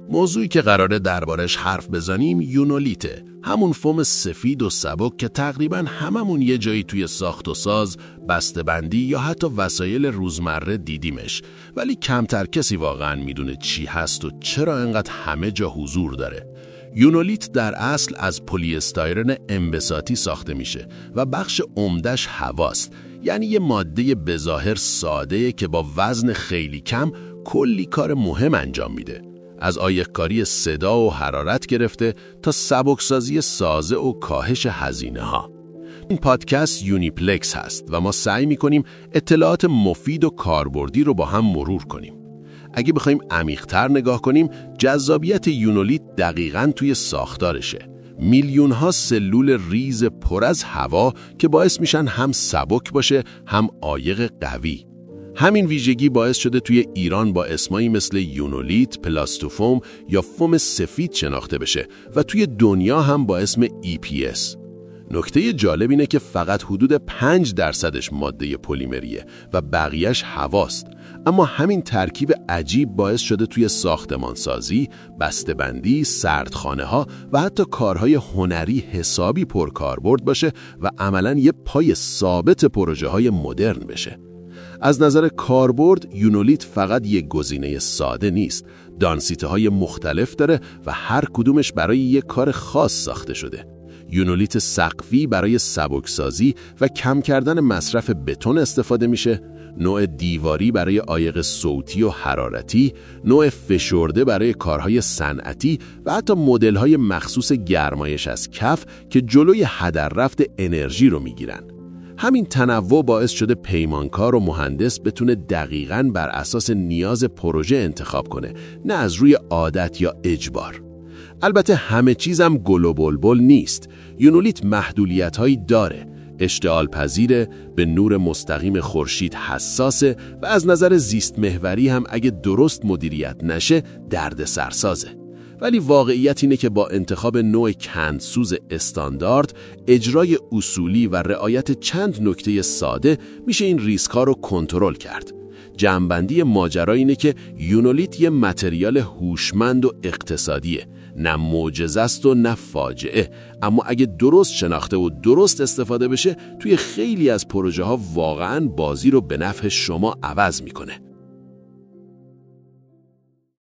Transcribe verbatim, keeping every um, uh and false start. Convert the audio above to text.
موضوعی که قراره دربارش حرف بزنیم یونولیته، همون فوم سفید و سبک که تقریباً هممون یه جایی توی ساخت و ساز، بسته‌بندی یا حتی وسایل روزمره دیدیمش، ولی کمتر کسی واقعاً میدونه چی هست و چرا انقدر همه جا حضور داره. یونولیت در اصل از پلی استایرن انبساطی ساخته میشه و بخش عمدش هواست، یعنی یه ماده بظاهر ساده که با وزن خیلی کم کلی کار مهم انجام میده، از عایق‌کاری صدا و حرارت گرفته تا سبکسازی سازه و کاهش هزینه ها. این پادکست یونیپلکس هست و ما سعی میکنیم اطلاعات مفید و کاربردی رو با هم مرور کنیم. اگه بخوایم عمیق‌تر نگاه کنیم، جذابیت یونولیت دقیقاً توی ساختارشه. میلیون ها سلول ریز پر از هوا که باعث میشن هم سبک باشه هم عایق قوی. همین ویژگی باعث شده توی ایران با اسمایی مثل یونولیت، پلاستوفوم یا فوم سفید شناخته بشه و توی دنیا هم با اسم ای پی اس. نکته جالب اینه که فقط حدود پنج درصدش ماده پلیمریه و بقیهش هواست، اما همین ترکیب عجیب باعث شده توی ساختمانسازی، بسته‌بندی، سردخانه ها و حتی کارهای هنری حسابی پرکاربرد باشه و عملاً یه پای ثابت پروژه های مدرن بشه. از نظر کاربرد، یونولیت فقط یک گزینه ساده نیست. دانسیته های مختلف داره و هر کدومش برای یک کار خاص ساخته شده. یونولیت سقفی برای سبکسازی و کم کردن مصرف بتون استفاده میشه، نوع دیواری برای عایق صوتی و حرارتی، نوع فشرده برای کارهای صنعتی و حتی مدل‌های مخصوص گرمایش از کف که جلوی هدر رفت انرژی رو میگیرن. همین تنوع باعث شده پیمانکار و مهندس بتونه دقیقاً بر اساس نیاز پروژه انتخاب کنه، نه از روی عادت یا اجبار. البته همه چیزم گل و بلبل نیست. یونولیت محدودیت‌هایی داره. اشتعال پذیره، به نور مستقیم خورشید حساسه و از نظر زیست محوری هم اگه درست مدیریت نشه درد سرسازه. ولی واقعیت اینه که با انتخاب نوع کندسوز استاندارد، اجرای اصولی و رعایت چند نکته ساده میشه این ریسک‌ها رو کنترل کرد. جمع‌بندی ماجرا اینه که یونولیت یه متریال هوشمند و اقتصادیه، نه معجزه است و نه فاجعه، اما اگه درست شناخته و درست استفاده بشه توی خیلی از پروژه ها واقعاً بازی رو به نفع شما عوض میکنه.